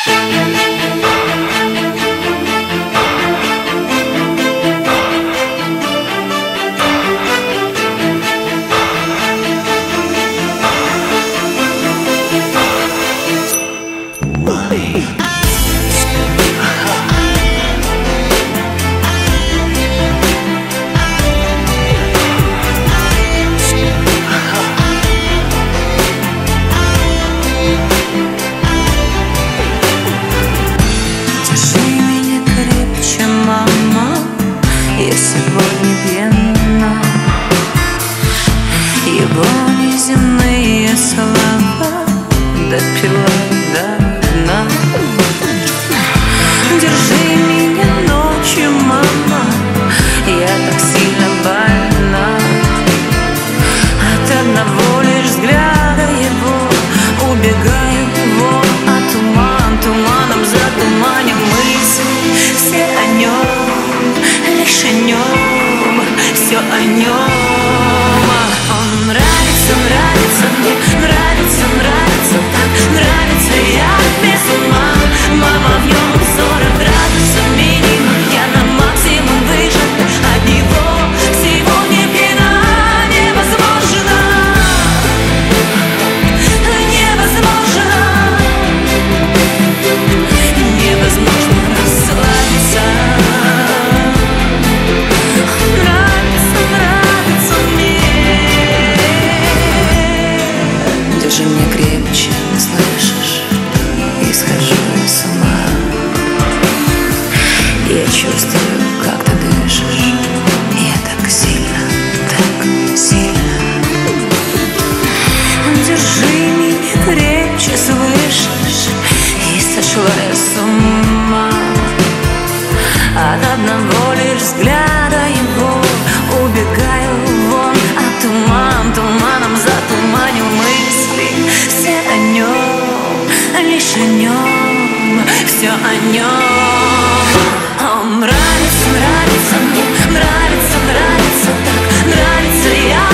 Я сегодня пьяна, его неземные слова допила до дна. Держи меня ночью, мама, я так сильно больна. От одного лишь взгляда его убегаю вон, а туман туманом затуманим мысли. Все о нем, лишь о нем, все о нем. Он нравится, нравится мне, нравится, нравится так, нравится я без ума. Мама, в нем 40 градусов минимум, я на максимум выжат. От него сегодня пьяна невозможно, невозможно, невозможно расслабиться. Держи меня крепче, слышишь? И схожу с ума. Я чувствую, как ты дышишь. Я так сильно, так сильно. Держи меня крепче, слышишь? И сошла я с ума. От одного лишь взгляда его убегаю вон, а туман туманом затуманил мысли. Все о нем, лишь о нем, все о нем. Он нравится, нравится мне, нравится, нравится так, нравится я